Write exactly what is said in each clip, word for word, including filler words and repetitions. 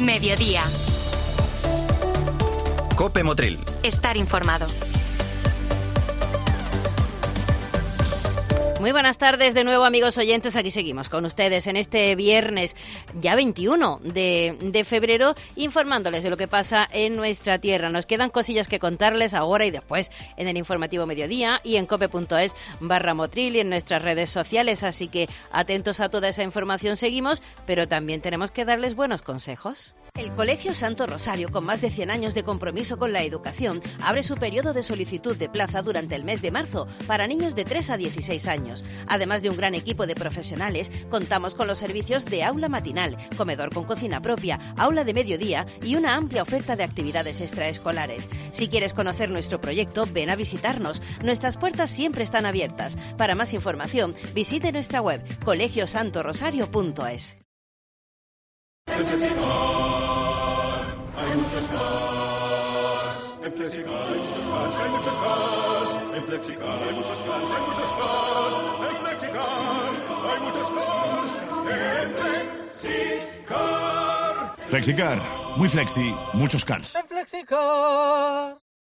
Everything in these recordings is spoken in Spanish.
Mediodía. COPE Motril. Estar informado. Muy buenas tardes de nuevo, amigos oyentes. Aquí seguimos con ustedes en este viernes ya veintiuno de, de febrero, informándoles de lo que pasa en nuestra tierra. Nos quedan cosillas que contarles ahora y después en el informativo Mediodía y en cope.es barra Motril y en nuestras redes sociales. Así que atentos a toda esa información seguimos, pero también tenemos que darles buenos consejos. El Colegio Santo Rosario, con más de cien años de compromiso con la educación, abre su periodo de solicitud de plaza durante el mes de marzo para niños de tres a dieciséis años. Además de un gran equipo de profesionales, contamos con los servicios de aula matinal, comedor con cocina propia, aula de mediodía y una amplia oferta de actividades extraescolares. Si quieres conocer nuestro proyecto, ven a visitarnos. Nuestras puertas siempre están abiertas. Para más información, visite nuestra web colegio santo rosario punto es. En Flexicar hay muchos cars. En Flexicar hay muchos cars, hay muchos cars. En Flexicar hay muchos cars, hay muchos cars. En Flexicar hay muchos cars. En Flexicar. Flexicar, muy flexi, muchos cars. En Flexicar.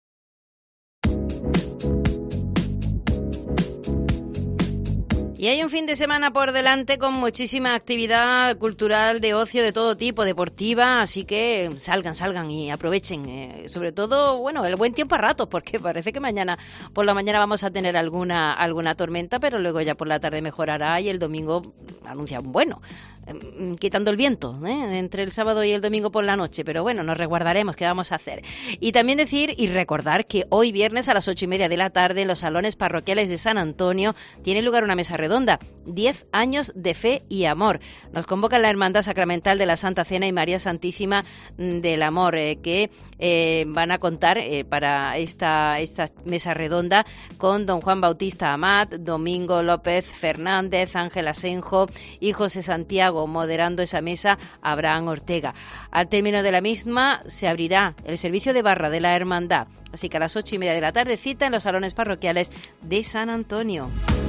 Y hay un fin de semana por delante con muchísima actividad cultural, de ocio, de todo tipo, deportiva, así que salgan, salgan y aprovechen. Eh, sobre todo, bueno, el buen tiempo a ratos, porque parece que mañana por la mañana vamos a tener alguna, alguna tormenta, pero luego ya por la tarde mejorará y el domingo anuncia un bueno. Quitando el viento, ¿eh? entre el sábado y el domingo por la noche, pero bueno, nos resguardaremos, ¿qué vamos a hacer? Y también decir y recordar que hoy viernes a las ocho y media de la tarde en los salones parroquiales de San Antonio tiene lugar una mesa redonda, diez años de fe y amor. Nos convoca la Hermandad Sacramental de la Santa Cena y María Santísima del Amor, eh, que eh, van a contar eh, para esta, esta mesa redonda con don Juan Bautista Amat, Domingo López Fernández, Ángel Asenjo y José Santiago. Moderando esa mesa, Abraham Ortega. Al término de la misma se abrirá el servicio de barra de la hermandad. Así que a las ocho y media de la tarde, cita en los salones parroquiales de San Antonio.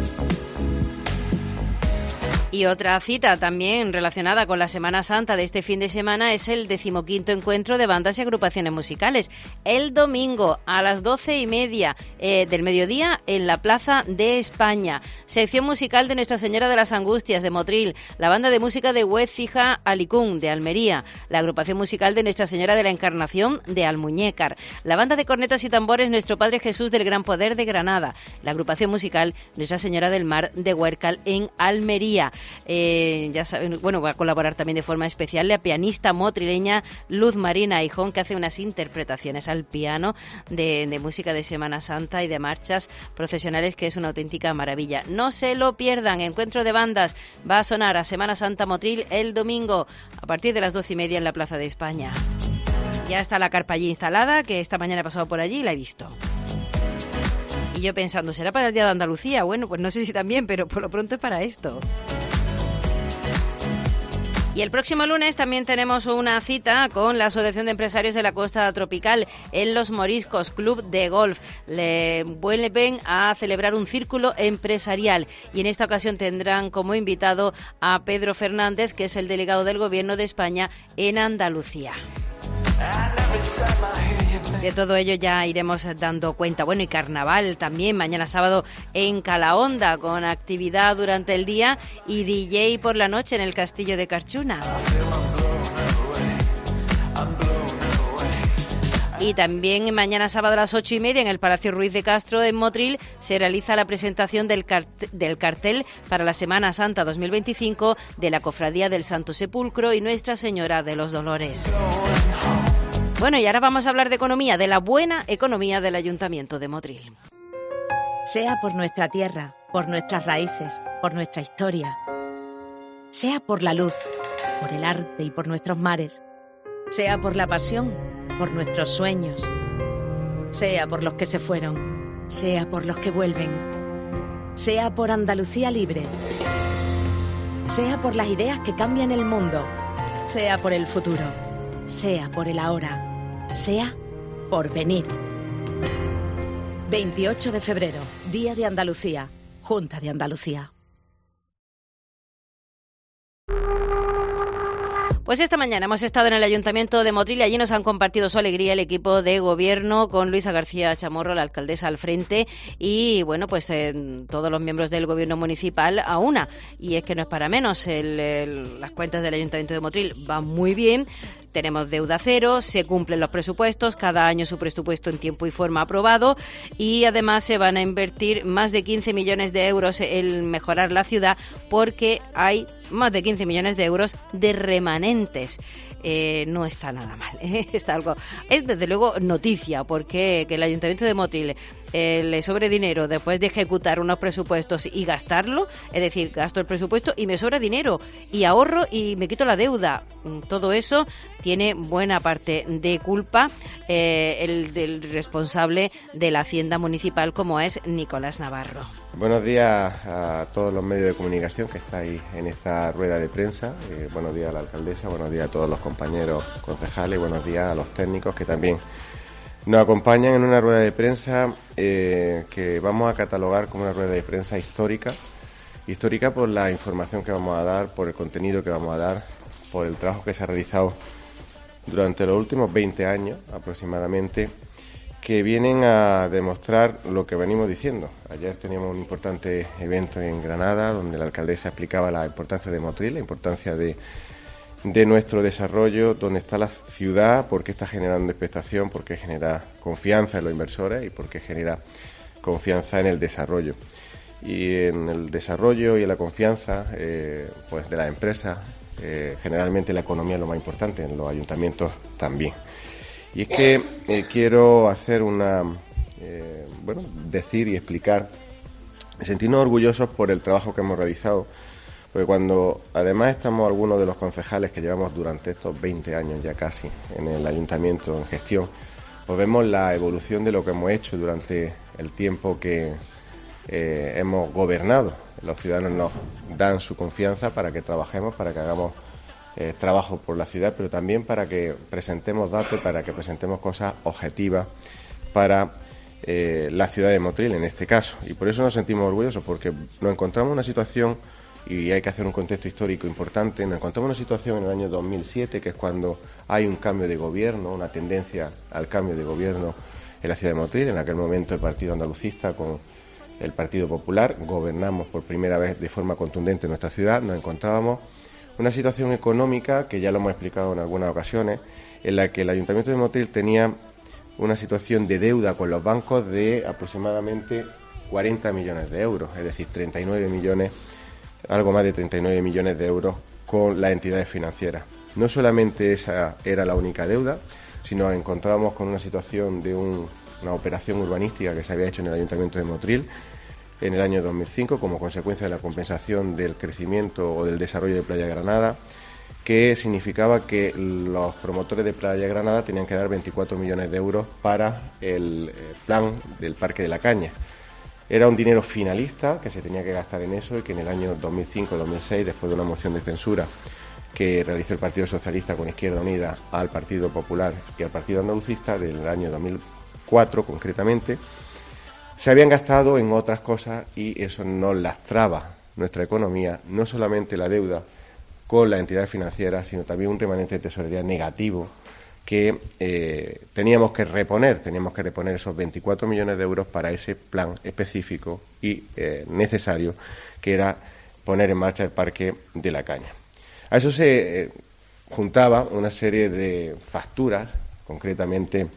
Y otra cita también relacionada con la Semana Santa de este fin de semana es el decimoquinto encuentro de bandas y agrupaciones musicales. El domingo a las doce y media eh, del mediodía en la Plaza de España. Sección musical de Nuestra Señora de las Angustias de Motril, la banda de música de Huecija Alicún de Almería, la agrupación musical de Nuestra Señora de la Encarnación de Almuñécar, la banda de cornetas y tambores Nuestro Padre Jesús del Gran Poder de Granada, la agrupación musical Nuestra Señora del Mar de Huércal en Almería. Eh, ya saben, bueno, va a colaborar también de forma especial la pianista motrileña Luz Marina Hijón, que hace unas interpretaciones al piano de, de música de Semana Santa y de marchas procesionales, que es una auténtica maravilla. No se lo pierdan, encuentro de bandas va a sonar a Semana Santa Motril el domingo a partir de las doce y media en la Plaza de España. Ya está la carpa allí instalada, que esta mañana he pasado por allí y la he visto. Y yo pensando, ¿será para el Día de Andalucía? Bueno, pues no sé si también, pero por lo pronto es para esto. Y el próximo lunes también tenemos una cita con la Asociación de Empresarios de la Costa Tropical en Los Moriscos, Club de Golf. Le vuelven a celebrar un círculo empresarial y en esta ocasión tendrán como invitado a Pedro Fernández, que es el delegado del Gobierno de España en Andalucía. De todo ello ya iremos dando cuenta. Bueno, y carnaval también, mañana sábado en Calahonda, con actividad durante el día y D J por la noche en el Castillo de Carchuna. Y también mañana sábado a las ocho y media en el Palacio Ruiz de Castro en Motril se realiza la presentación del, cart- del cartel para la Semana Santa dos mil veinticinco de la Cofradía del Santo Sepulcro y Nuestra Señora de los Dolores. Bueno, y ahora vamos a hablar de economía, de la buena economía del Ayuntamiento de Motril. Sea por nuestra tierra, por nuestras raíces, por nuestra historia. Sea por la luz, por el arte y por nuestros mares. Sea por la pasión, por nuestros sueños. Sea por los que se fueron, sea por los que vuelven. Sea por Andalucía libre. Sea por las ideas que cambian el mundo. Sea por el futuro. Sea por el ahora. Sea por venir. veintiocho de febrero, Día de Andalucía, Junta de Andalucía. Pues esta mañana hemos estado en el Ayuntamiento de Motril y allí nos han compartido su alegría el equipo de gobierno con Luisa García Chamorro, la alcaldesa, al frente y, bueno, pues eh, todos los miembros del gobierno municipal a una. Y es que no es para menos, el, el, las cuentas del Ayuntamiento de Motril van muy bien. Tenemos deuda cero, se cumplen los presupuestos, cada año su presupuesto en tiempo y forma aprobado y además se van a invertir más de quince millones de euros en mejorar la ciudad porque hay más de quince millones de euros de remanentes. Eh, no está nada mal, ¿eh? Está algo, es desde luego noticia porque que el Ayuntamiento de Motril eh, le sobre dinero después de ejecutar unos presupuestos y gastarlo, es decir, gasto el presupuesto y me sobra dinero y ahorro y me quito la deuda. Todo eso tiene buena parte de culpa eh, el del responsable de la Hacienda Municipal, como es Nicolás Navarro. Buenos días a todos los medios de comunicación que estáis en esta rueda de prensa. Eh, buenos días a la alcaldesa, buenos días a todos los compañeros concejales, buenos días a los técnicos que también nos acompañan en una rueda de prensa eh, que vamos a catalogar como una rueda de prensa histórica. Histórica por la información que vamos a dar, por el contenido que vamos a dar, por el trabajo que se ha realizado durante los últimos veinte años aproximadamente, que vienen a demostrar lo que venimos diciendo. Ayer teníamos un importante evento en Granada donde la alcaldesa explicaba la importancia de Motril, la importancia de, de nuestro desarrollo, dónde está la ciudad, por qué está generando expectación, por qué genera confianza en los inversores y por qué genera confianza en el desarrollo. Y en el desarrollo y en la confianza eh, pues de las empresas, eh, generalmente la economía es lo más importante, en los ayuntamientos también. Y es que eh, quiero hacer una, eh, bueno, decir y explicar, sentirnos orgullosos por el trabajo que hemos realizado, porque cuando además estamos algunos de los concejales que llevamos durante estos veinte años ya casi en el ayuntamiento en gestión, pues vemos la evolución de lo que hemos hecho durante el tiempo que eh, hemos gobernado. Los ciudadanos nos dan su confianza para que trabajemos, para que hagamos Eh, trabajo por la ciudad, pero también para que presentemos datos, para que presentemos cosas objetivas para eh, la ciudad de Motril en este caso. Y por eso nos sentimos orgullosos, porque nos encontramos en una situación, y hay que hacer un contexto histórico importante, nos encontramos en una situación en el año dos mil siete, que es cuando hay un cambio de gobierno, una tendencia al cambio de gobierno en la ciudad de Motril. En aquel momento el Partido Andalucista con el Partido Popular gobernamos por primera vez de forma contundente en nuestra ciudad. Nos encontrábamos una situación económica que ya lo hemos explicado en algunas ocasiones, en la que el Ayuntamiento de Motril tenía una situación de deuda con los bancos de aproximadamente cuarenta millones de euros, es decir, treinta y nueve millones, algo más de treinta y nueve millones de euros con las entidades financieras. No solamente esa era la única deuda, sino nos encontrábamos con una situación de un, una operación urbanística que se había hecho en el Ayuntamiento de Motril en el año dos mil cinco como consecuencia de la compensación del crecimiento o del desarrollo de Playa Granada, que significaba que los promotores de Playa Granada tenían que dar veinticuatro millones de euros para el plan del Parque de la Caña. Era un dinero finalista que se tenía que gastar en eso y que en el año dos mil cinco dos mil seis, después de una moción de censura que realizó el Partido Socialista con Izquierda Unida al Partido Popular y al Partido Andalucista, del año dos mil cuatro concretamente, se habían gastado en otras cosas y eso nos lastraba nuestra economía, no solamente la deuda con las entidades financieras, sino también un remanente de tesorería negativo que eh, teníamos que reponer, teníamos que reponer esos veinticuatro millones de euros para ese plan específico y eh, necesario, que era poner en marcha el Parque de la Caña. A eso se eh, juntaba una serie de facturas, concretamente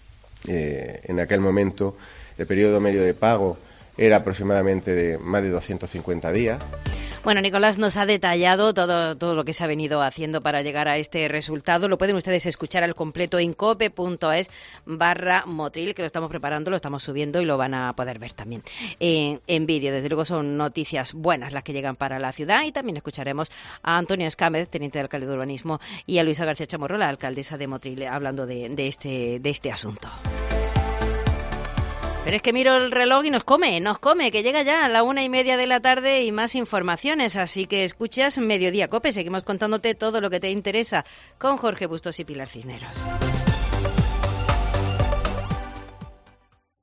eh, en aquel momento el periodo medio de pago era aproximadamente de más de doscientos cincuenta días. Bueno, Nicolás nos ha detallado todo, todo lo que se ha venido haciendo para llegar a este resultado. Lo pueden ustedes escuchar al completo en cope.es barra Motril, que lo estamos preparando, lo estamos subiendo y lo van a poder ver también en, en vídeo. Desde luego son noticias buenas las que llegan para la ciudad y también escucharemos a Antonio Escámez, teniente de alcalde de urbanismo, y a Luisa García Chamorro, la alcaldesa de Motril, hablando de, de, este, de este asunto. Pero es que miro el reloj y nos come, nos come, que llega ya a la una y media de la tarde y más informaciones. Así que escuchas Mediodía Cope, seguimos contándote todo lo que te interesa con Jorge Bustos y Pilar Cisneros.